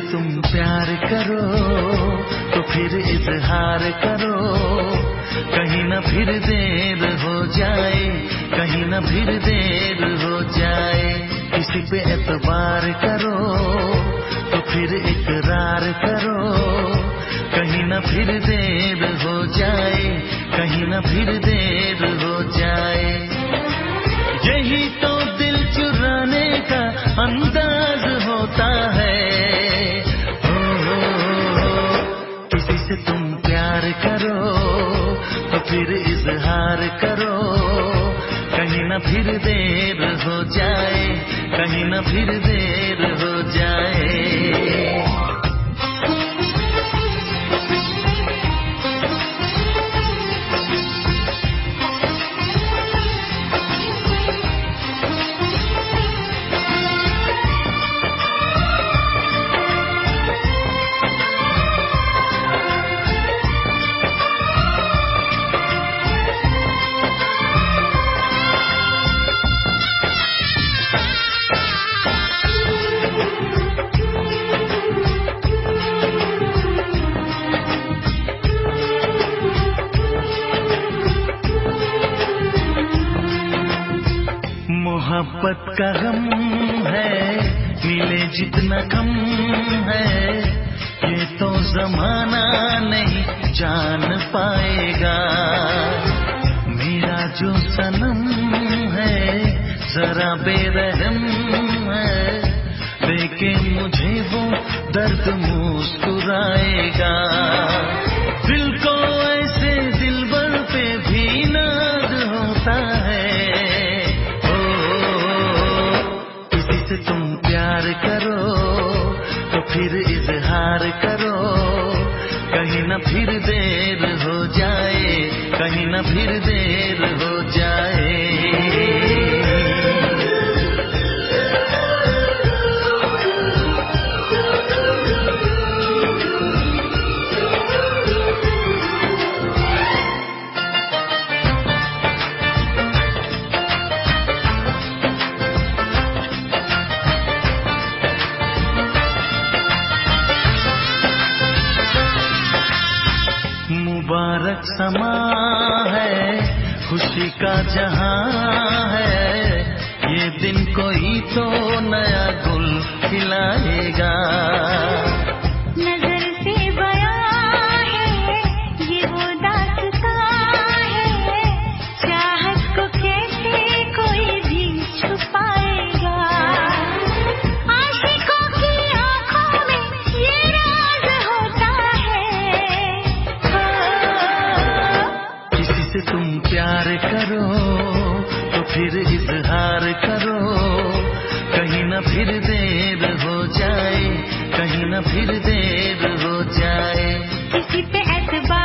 तुम प्यार करो तो फिर इजहार करो, कहीं न फिर देर हो जाए, कहीं न फिर देर हो जाए। किसी पे एतबार करो तो फिर इकरार करो, कहीं न फिर देर हो जाए, कहीं न फिर देर हो जाए। यही तो दिल चुराने का अंदाज होता है। किसी से तुम प्यार करो तो फिर इजहार करो, कहीं न फिर देर हो जाए, कहीं न फिर देर हो जाए। मोहब्बत का गम है, मिले जितना कम है, ये तो जमाना नहीं जान पाएगा। मेरा जो सनम है जरा बेरहम है, देखे मुझे वो दर्द मुस्कुराएगा। दिल को ऐसे दिलबर पे भी नाज होता है। तुम प्यार करो तो फिर इजहार करो, कहीं न फिर देर हो जाए, कहीं न फिर देर हो जाए। मुबारक समा है, खुशी का जहां है, ये दिन कोई तो नया गुल खिलाएगा। नजर से बयां है ये वो दास्तां है, चाहत को कैसे कोई भी छुपाएगा। आशिकों की आंखों में ये राज होता है। किसी से तुम प्यार करो तो फिर इजहार करो, कहीं न फिर देर हो जाए, कहीं न फिर देर हो जाए। किसी पे एतबार